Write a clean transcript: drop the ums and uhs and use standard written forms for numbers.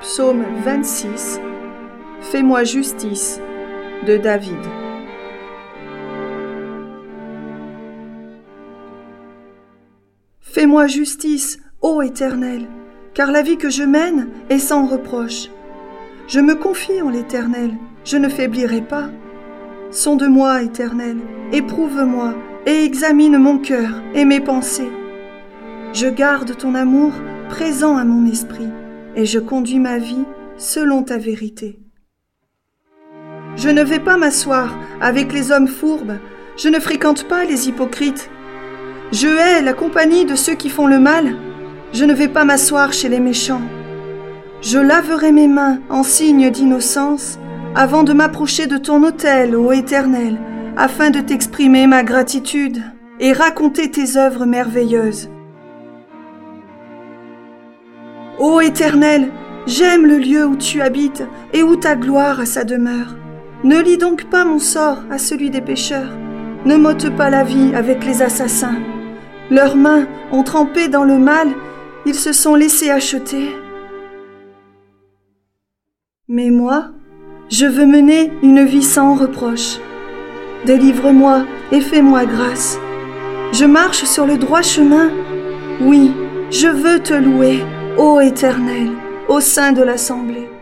Psaume 26. Fais-moi justice, de David. Fais-moi justice, ô Éternel, car la vie que je mène est sans reproche. Je me confie en l'Éternel, je ne faiblirai pas. Sonde-moi, Éternel, éprouve-moi et examine mon cœur et mes pensées. Je garde ton amour présent à mon esprit et je conduis ma vie selon ta vérité. Je ne vais pas m'asseoir avec les hommes fourbes, je ne fréquente pas les hypocrites. Je hais la compagnie de ceux qui font le mal, je ne vais pas m'asseoir chez les méchants. Je laverai mes mains en signe d'innocence avant de m'approcher de ton autel, ô Éternel, afin de t'exprimer ma gratitude et raconter tes œuvres merveilleuses. Ô Éternel, j'aime le lieu où tu habites et où ta gloire a sa demeure. Ne lie donc pas mon sort à celui des pécheurs. Ne m'ôte pas la vie avec les assassins. Leurs mains ont trempé dans le mal, ils se sont laissés acheter. Mais moi, je veux mener une vie sans reproche. Délivre-moi et fais-moi grâce. Je marche sur le droit chemin. Oui, je veux te louer, ô Éternel, au sein de l'assemblée.